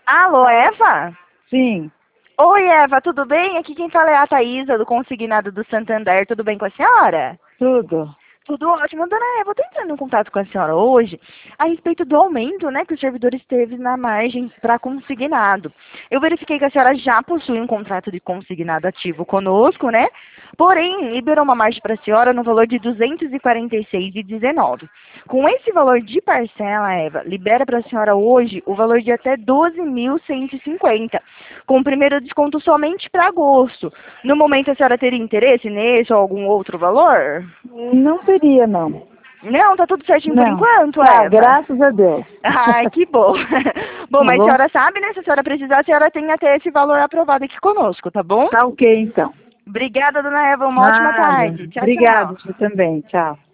Alô, Eva? Sim, Oi, Eva, tudo bem? Aqui quem fala é a Thaísa, do Consignado do Santander. Tudo bem com a senhora? tudo. Tudo ótimo. Dona Eva, eu estou entrando em contato com a senhora hoje a respeito do aumento, né, que os servidores teve na margem para consignado. Eu verifiquei que a senhora já possui um contrato de consignado ativo conosco, né? Porém, liberou uma margem para a senhora no valor de R$ 246,19. Com esse valor de parcela, Eva, libera para a senhora hoje o valor de até 12.150, com o primeiro desconto somente para agosto. No momento, a senhora teria interesse nesse ou algum outro valor? Não teria, não. Não, tá tudo certinho por Não. enquanto, Tá, Eva. graças a Deus. Ai, que bom. Bom, Tá mas a bom? senhora sabe, né? Se a senhora precisar, a senhora tem até esse valor aprovado aqui conosco, tá bom? Tá ok, então. Obrigada, dona Eva. Uma ótima Nada. tarde. Tchau, Obrigada, tchau. você também. Tchau.